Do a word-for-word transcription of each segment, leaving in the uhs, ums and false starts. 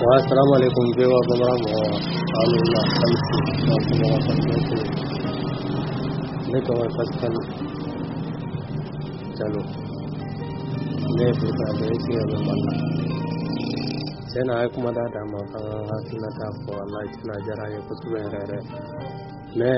Assalamu alaikum bewa babara mo Allah kamsi ko ko ko ne to faskan chalo ne buka da yake ga Allah sai na kuma da da ma kan hasina ta ko Allah kina jara ya kusu rere ne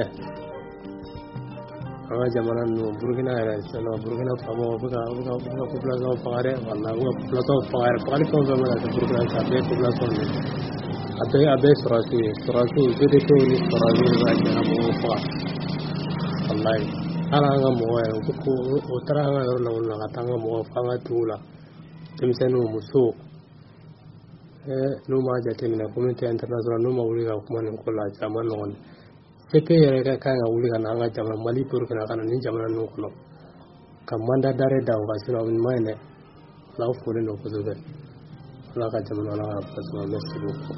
awa jamanan no burkina re sala burkina famo buka buka buka population pare wala buka population pare pare ko be mala burkina sa be population ne abe abe sorasi sorasi de ko ni sorasi ba jana mo fa wallahi ala nga mo ya ko o tara nga na na katanga mo fa nga tula temsenu muso eh no ma jate mina community international no ma wuri ga kuma ne ko la jama non eke yere ka kan ga wuli kana anga jama mali pur kana kana ni jama no kono kamanda dare da wa sira min maine la fole no ko zobe la ka jama la ka paso merci beaucoup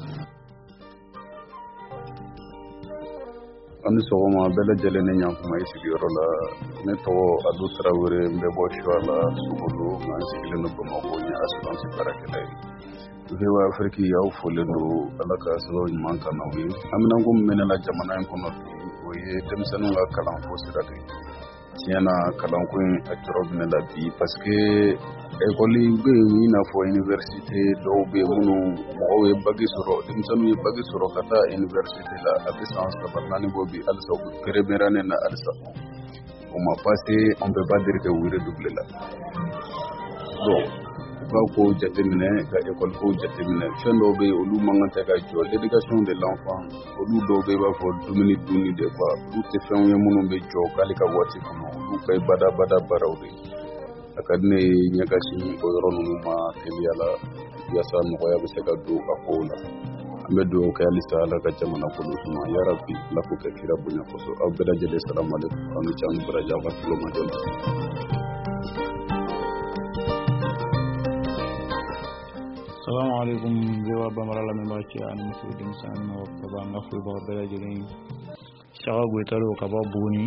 ani sogoma bele jele ne nyam kuma isi yoro la ne to adu trawere mbe bo shwala sugulu man sikile no ko mo nya assurance parakele vewa afriki ya ufole no alaka solo man kana wi amina ngum menela jamana en kono o ye temsanu la kalan fo sirate tiana kalan ko en atorob ne la bi parce que école be wi na fo université do be munu mo we bagi soro temsanu ye bagi soro kata université la a distance ka barnani bo bi alsa ko premerane na alsa on m'a passé on peut pas dire que oui redoubler là donc ba ko jatemine ga école ko jatemine fendo be olu mangata ga jo l'éducation de l'enfant olu do be ba fo dumini duni de quoi tout est fait on munu be jo kali ka wati ko olu kay bada bada barawde akadne nyaga shi ko ronu ma keliala yasa no ya be se ga do ka ko la amedo ka alista ala ka jamana ko suma ya rabbi la ko ke kira bunya ko so abda jade assalamu alaikum anu chan baraja wa tulo ma don Assalamu alaikum bewa bamarala me baki an musudin san no baba ngafu ba bela jirin shawa gwetalo ka ba buni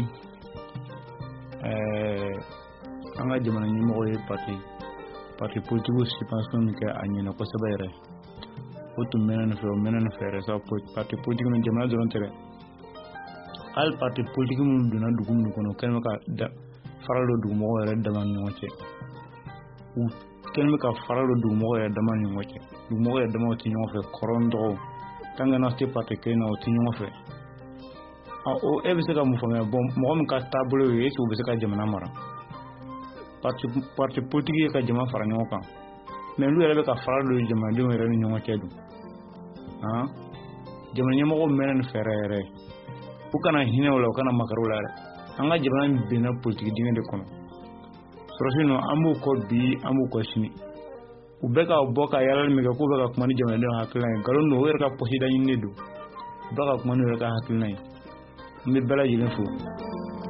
eh anga jamana ni mo ye parti parti politique si pension ke anyina ko sabayre otu menen fe menen fere sa parti politique no jamana don tere al parti politique mun duna dugum no kono kenma ka da faralo dugum mo re daman no ce kelme ka faralo du mo ya dama ni ngoche du mo ya dama ti nyofe korondo tanga na ste pate ke na ti nyofe a o e bi se ka mu fami bon mo mo ka tablo ye su bi se ka jamana mara parti parti politique ka jama fara nyoka me lu ya be ka faralo jama du re ni nyoke du ha jamana nyamo ko menen ferere ku kana hinewlo kana makarula anga jamana bina politique dinga de kono Prosino amu ko bi amu ko shini ubeka oboka yalla mi ga ko beka ko mani jamane do hakila galon no wer ka posida nyinde do beka ko mani wer ka hakila mi bela jile fu